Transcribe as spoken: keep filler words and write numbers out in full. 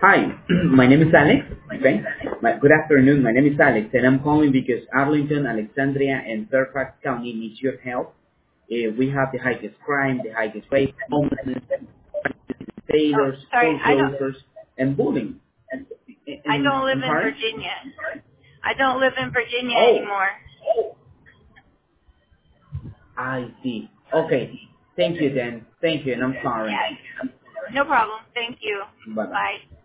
Hi, my name is Alex. Okay. My, good afternoon. My name is Alex, and I'm calling because Arlington, Alexandria, and Fairfax County needs your help. Uh, we have the highest crime, the highest rate, homelessness, Oh, failures, sorry. I don't. foreclosures, and bullying. I And don't live I'm in sorry. Virginia. I don't live in Virginia Oh, anymore. I see. Okay. Thank you then. Thank you, and I'm sorry. Yeah. No problem. Thank you. Bye bye. Bye.